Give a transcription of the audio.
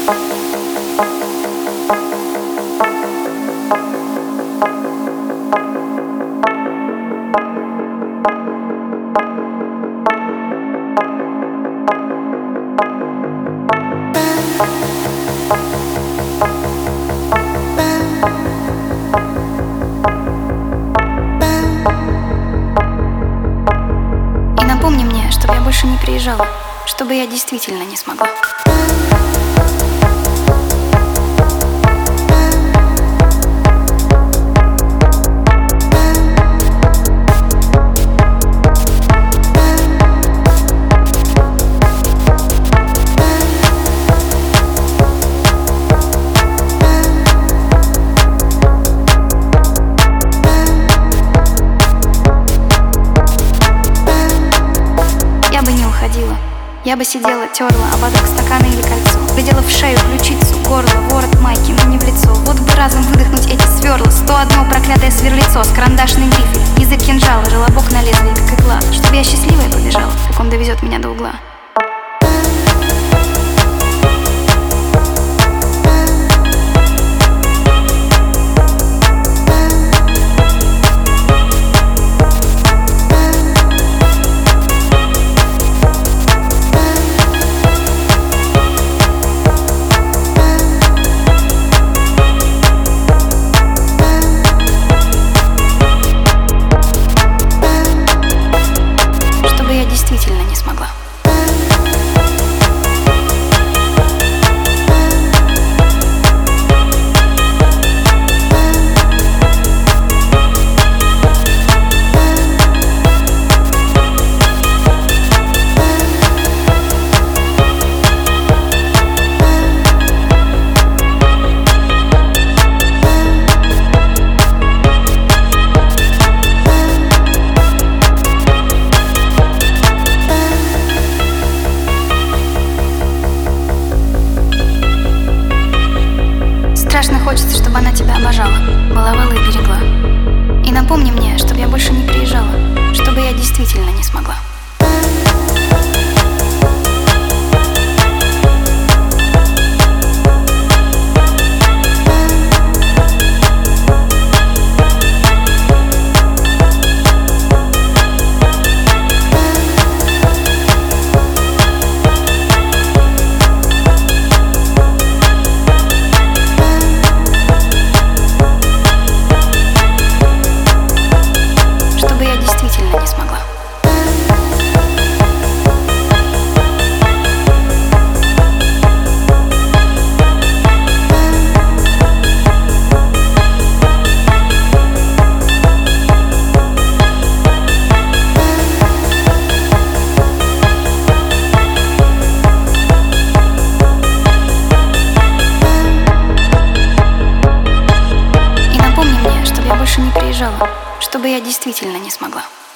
И напомни мне, чтобы я больше не приезжала, чтобы я действительно не смогла. Я бы сидела, терла ободок стакана или кольцо, глядела в шею, ключицу, горло, ворот майки, но не в лицо. Вот бы разом выдохнуть эти сверла, 101 проклятое сверлицо с карандашной грифель, язык кинжала, желобок на лезвие, как игла, чтобы я счастливая побежала, как он довезет меня до угла. Действительно не смогла. Страшно хочется, чтобы она тебя обожала, баловала и берегла. И напомни мне, чтобы я больше не приезжала, чтобы я действительно не смогла. Не смогла. И напомни мне, чтобы я больше не приезжала, чтобы я действительно не смогла.